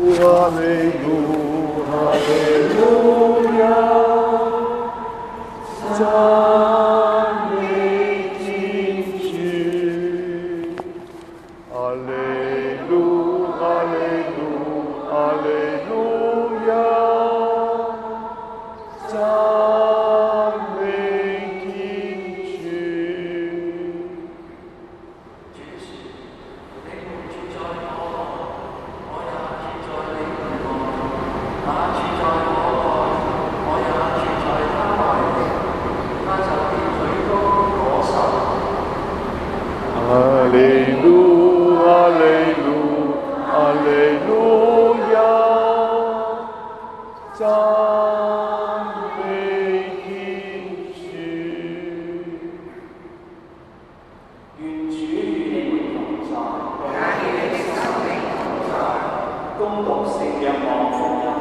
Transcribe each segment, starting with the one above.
哈利路，哈利路亞，讚美天主。哈利路，哈利路，哈利路亞，讚美天主。哈利路，哈利路，哈利路亞，讚美天主。 願主與你們同在，也與你的生命同在。恭讀聖若望福音。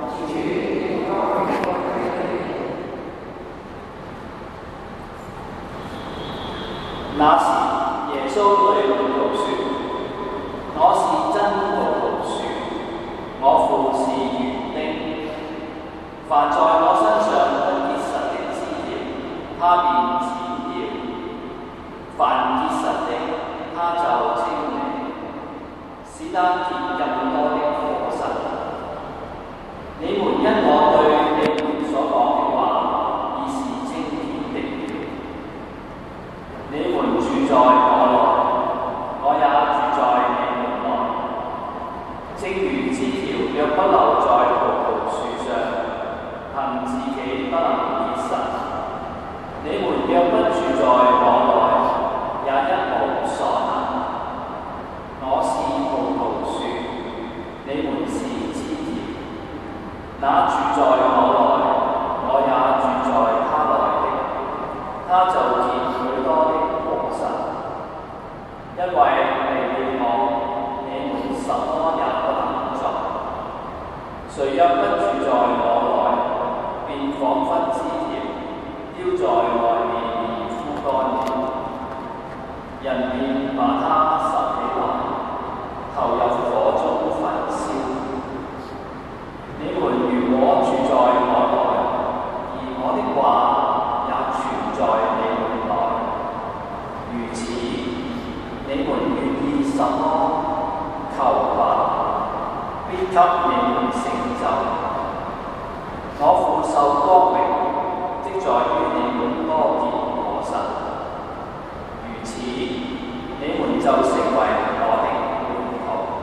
那時，耶穌對門徒說：我是真葡萄樹，我父是園丁。凡在我身上不結實的枝葉，他便剪掉；凡結實的，他就清理，使得結更多的果實。你們因我對你們所講的話，已是精煉的。你們住在我內，我也住在你們內。正如枝條若不留在葡萄樹上，憑自己不能結實，你們若不住在我內，也一無所能。我是葡萄樹，你們是枝條。那住在我內，我也住在他內的，他就結許多的果實。因為離了我，你們什麼也不能做。誰若不住在我內，便彷彿枝條丟在外面而枯乾了，人便把它拾起來，投入火中焚燒。你們如果住在我內，而我的話也存在你們內，如此，你們願意什麼，求吧，必給你們成就。我父受光榮，即在於你們多結果實，如此，你們就成為我的門徒。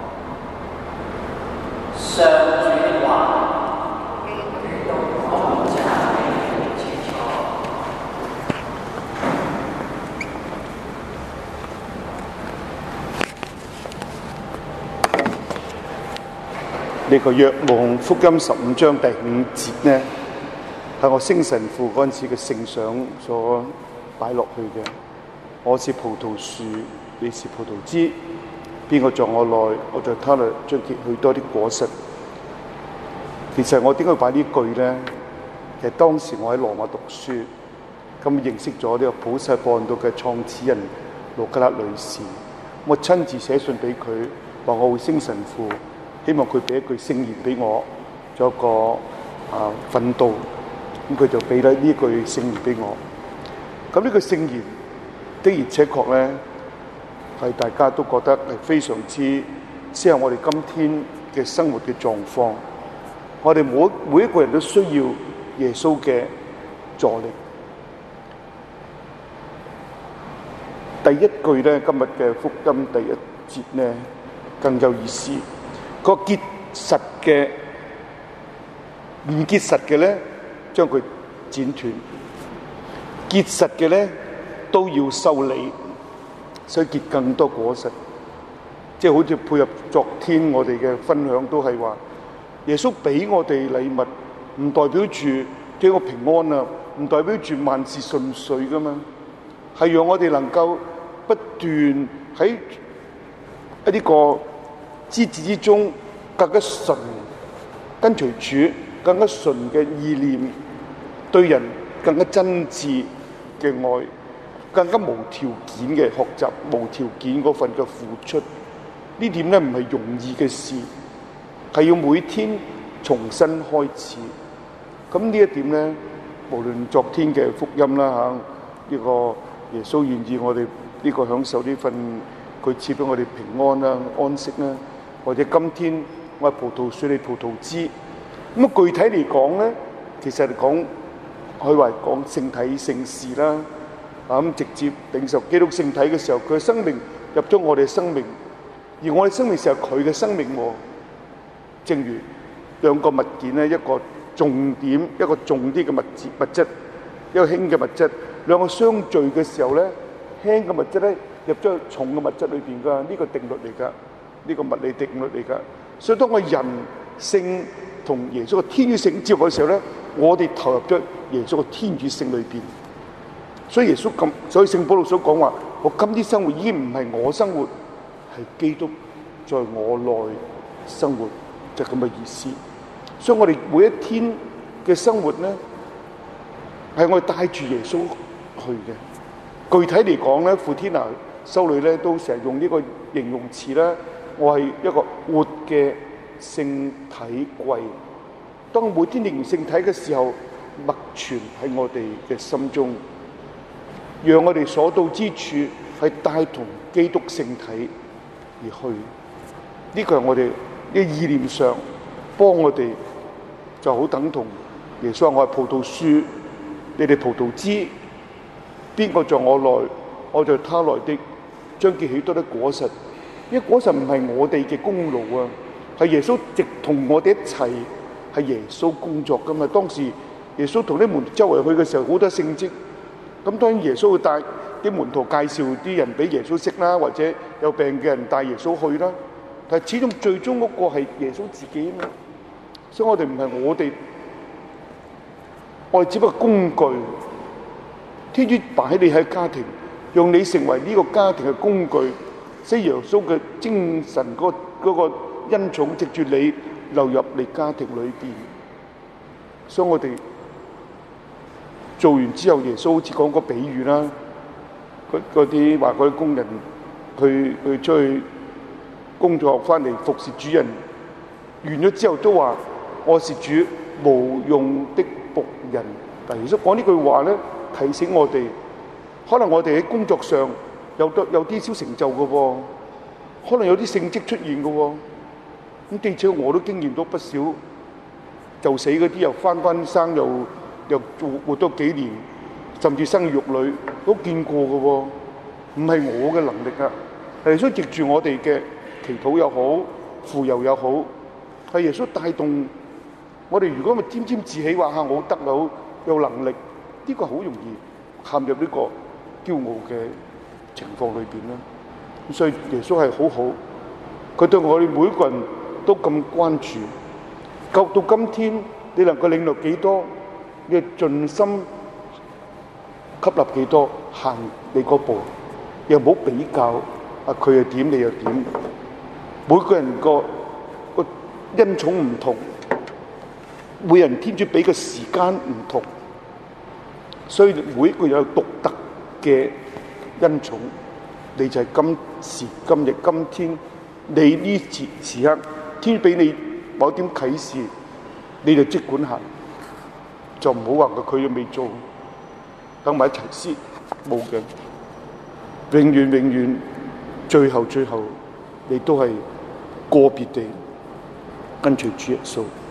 上主的話。 呢個若望福音15章第5節呢，係我升神父嗰陣時嘅聖想所擺落去嘅。我是葡萄樹，你是葡萄枝，邊個在我內，我在他內，將結許多啲果實。其實我點解擺呢句呢？其實當時我喺羅馬讀書，咁認識咗呢個普世佈道嘅創始人羅格勒女士，我親自寫信俾佢，話我會升神父。希望佢俾一句聖言俾我，做一個訓導，咁佢就俾咗呢句聖言俾我。咁呢句聖言的而且確咧，係大家都覺得係非常之適合我哋今天嘅生活嘅狀況。我哋每一個人都需要耶穌嘅助力。第一句咧，今日嘅福音第一節咧，更有意思。個結實嘅唔結實嘅咧，將佢剪斷；結實嘅咧，都要修理，所以結更多果實。即係好似配合昨天我哋嘅分享，都係話耶穌俾我哋禮物，唔代表住俾我平安啊，唔代表住萬事順遂噶嘛，係讓我哋能夠不斷喺呢個枝子之中更加純跟隨主，更加純嘅意念，對人更加真摯嘅愛，更加無條件嘅學習，無條件嗰份嘅付出。呢點咧唔係容易嘅事， 係要每天重新開始。咁呢一點咧，無論昨天嘅福音啦呢個耶穌願意我哋呢個享受呢份佢賜俾我哋平安啦、安息啦，或者今天我係葡萄樹，你葡萄枝。咁具體嚟講咧，其實可以話講聖體聖事啦。咁直接領受基督聖體嘅時候，佢嘅生命入咗我哋嘅生命，而我哋生命時候佢嘅生命喎。正如兩個物件咧，一個重點，一個重啲嘅物質，一個輕嘅物質，兩個相聚嘅時候咧，輕嘅物質咧入咗去重嘅物質裏邊㗎，呢個定律嚟㗎，呢個物理定律嚟㗎。所以當我人性同耶穌嘅天主性接合嘅時候咧，我哋投入咗耶穌嘅天主性裏邊。所以所以聖保祿所講話，我今天生活已經唔係我生活，係基督在我內生活，就咁嘅意思。所以我哋每一天嘅生活咧，係我哋帶住耶穌去嘅。具體嚟講咧，傅天娜修女咧都成日用呢個形容詞咧，我係一個活嘅聖體櫃。當我每天念聖體嘅時候，默存喺我哋嘅心中，讓我哋所到之處係帶同基督聖體而去。呢個係我哋嘅意念上幫我哋，就好等同耶穌話：我係葡萄樹，你哋葡萄枝，邊個在我內，我在他內的，將結許多的果實。呢果實唔係我哋嘅功勞啊，係耶穌直同我哋一齊，係耶穌工作噶嘛。當時耶穌同啲門徒周圍去嘅時候，好多聖蹟。咁當然耶穌會帶啲門徒介紹啲人俾耶穌識啦，或者有病嘅人帶耶穌去啦。但係始終最終嗰個係耶穌自己啊嘛。所以我哋唔係我哋只不過工具。天主擺你喺家庭，用你成為呢個家庭嘅工具，使耶穌嘅精神嗰個恩寵藉住你流入你家庭裏邊。所以我哋做完之後，耶穌好似講個比喻啦，嗰啲話嗰啲工人去出去工作翻嚟服侍主人，完咗之後都話：我是主無用的僕人。但耶穌講呢句話咧，提醒我哋，可能我哋喺工作上有啲小成就嘅喎，可能有啲聖蹟出現嘅喎。咁並且我都經驗到不少就死嗰啲又翻生，又活多幾年，甚至生育女都見過嘅喎。唔係我嘅能力啊，係耶穌藉住我哋嘅祈禱又好，傅油又好，係耶穌帶動我哋。如果咪沾沾自喜話下我得到有能力，呢個好容易陷入呢個驕傲嘅情況裏邊啦。所以耶穌係好好，佢對我哋每個人都咁關注。到今天，你能夠領略幾多，你盡心吸納幾多，行你嗰步，又唔好比較啊！佢又點，你又點。每個人個恩寵唔同，每人天主俾嘅時間唔同，所以每一個有獨特嘅恩寵。你就係今時今日今天，你呢時刻天主俾你某點啟示，你就即管行，就唔好話佢又未做，等埋一齊先，冇嘅。永遠最後你都係個別地跟隨主耶穌。